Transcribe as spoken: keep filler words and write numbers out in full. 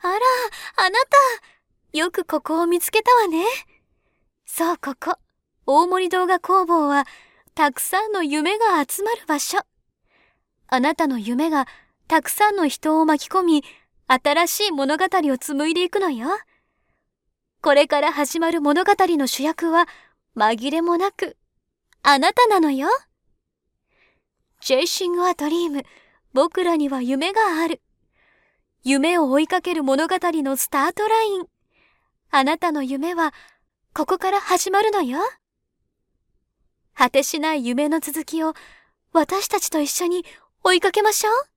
あら、あなた、よくここを見つけたわね。そう、ここ、大森動画工房は、たくさんの夢が集まる場所。あなたの夢が、たくさんの人を巻き込み、新しい物語を紡いでいくのよ。これから始まる物語の主役は、紛れもなく、あなたなのよ。チェイシング・ア・ドリーム、僕らには夢がある。夢を追いかける物語のスタートライン。あなたの夢は、ここから始まるのよ。果てしない夢の続きを、私たちと一緒に追いかけましょう。